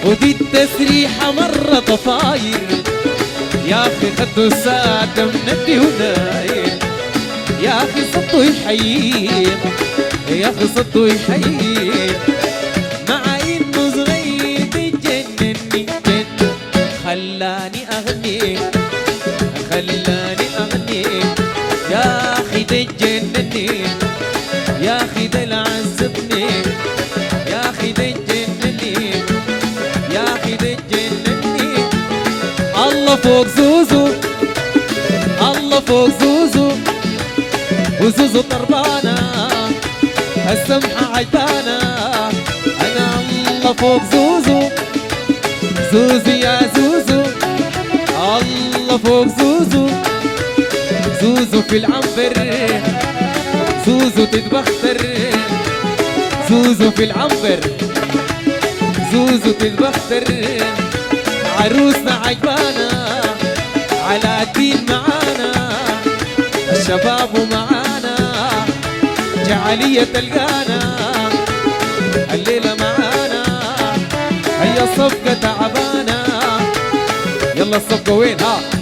ودي التسريحة مرة طفاير، يا أخي خدوا الساعة من الديوناير، يا أخي صدوا يحيين، يا أخي صدوا يحيين، مع إنه صغير يجنني جن، خلاني أغني خلاني أغني، يا أخي تجنني، يا أخي ده العذبني، يا أخي تجنني، يا أخي تجنني. الله فوق زوزو، الله فوق زوزو، وزوزو طربانة السمحة عجبانة، أنا الله فوق زوزو، زوزو يا زوزو، الله فوق زوزو، زوزو في العنبر، زوزو تتبختر، زوزو في العنبر، زوزو تتبختر، عروسنا عجبانة على الدين معانا، الشباب ومعانا جعلية تلقانا الليلة معانا، هيا الصفقة تعبانة، يلا الصفقة وين ها؟